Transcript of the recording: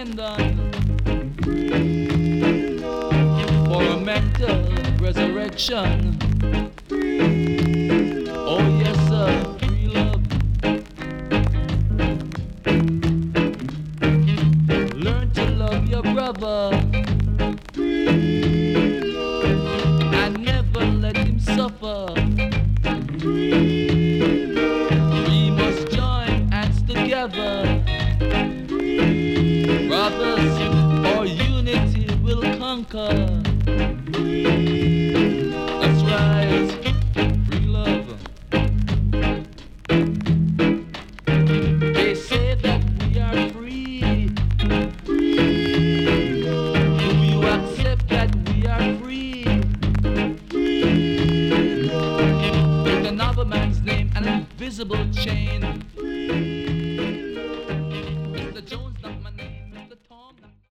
dependent for a mental resurrection. Oh yes sir, free love. Learn to love your brother and never let him suffer. We must join hands together, brothers, or unity will conquer. That's right, free love. They say that we are free. Do you accept that we are free? With another man's name, an invisible chain.